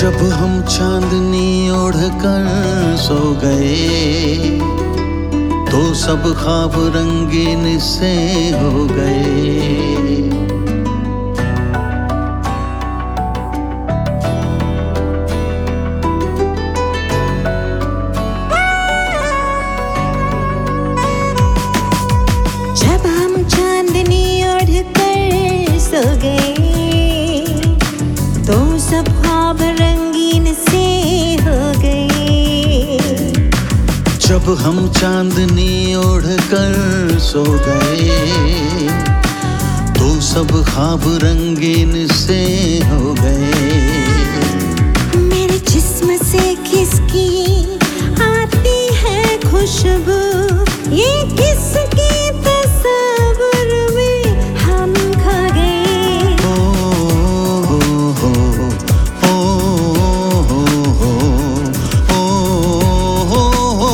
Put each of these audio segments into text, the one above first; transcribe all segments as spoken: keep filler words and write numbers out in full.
जब हम चांदनी ओढ़कर सो गए तो सब ख्वाब रंगीन से हो गए। जब हम चांदनी ओढ़कर सो गए तो सब ख्वाब रंगीन से हो गए। जब हम चांदनी ओढ़कर सो गए तो सब ख्वाब रंगीन से हो गए। मेरे जिस्म से किसकी आती है खुशबू, ये किसकी तस्वीर में हम खा गए। ओ हो हो ओ हो हो ओ हो हो।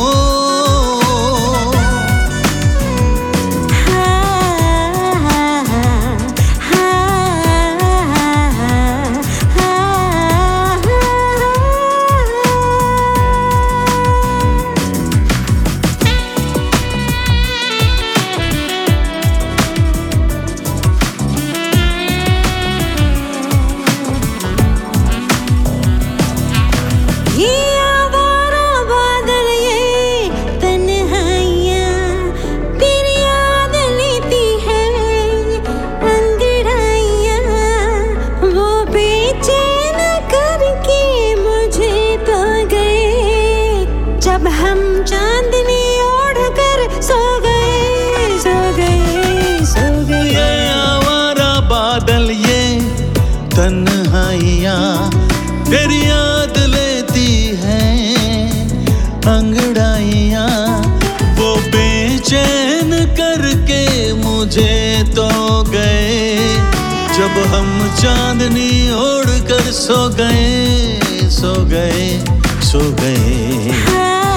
जब हम चांदनी ओढ़कर सो गए सो गए सो गए। ये आवारा बादल ये तन्हाइयाँ तेरी याद लेती हैं अंगड़ाइयाँ, वो बेचैन करके मुझे तो गए। जब हम चांदनी ओढ़कर सो गए सो गए सो गए।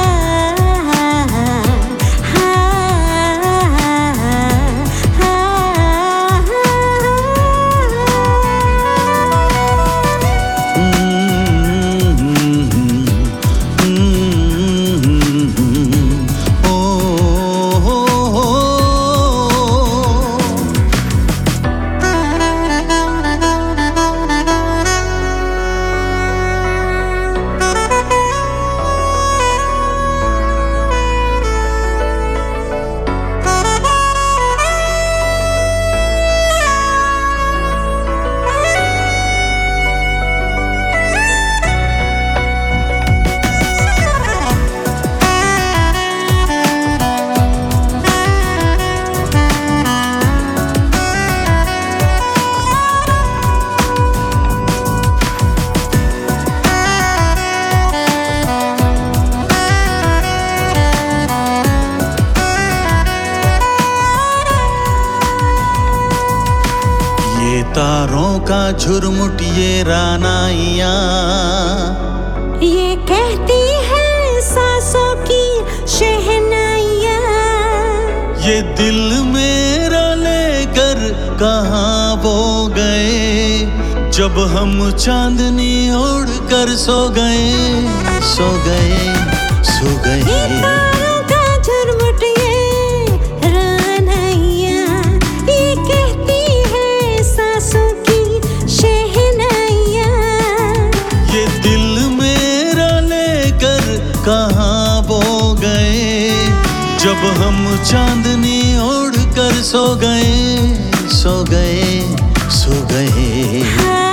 तारों का झुरमुट ये रानाइयाँ ये कहती है सांसों की शहनाइयाँ। ये दिल मेरा लेकर कहाँ वो गए। जब हम चांदनी ओढ़कर सो गए सो गए सो गए। कहाँ वो गए। जब हम चांदनी ओढ़कर सो गए सो गए सो गए।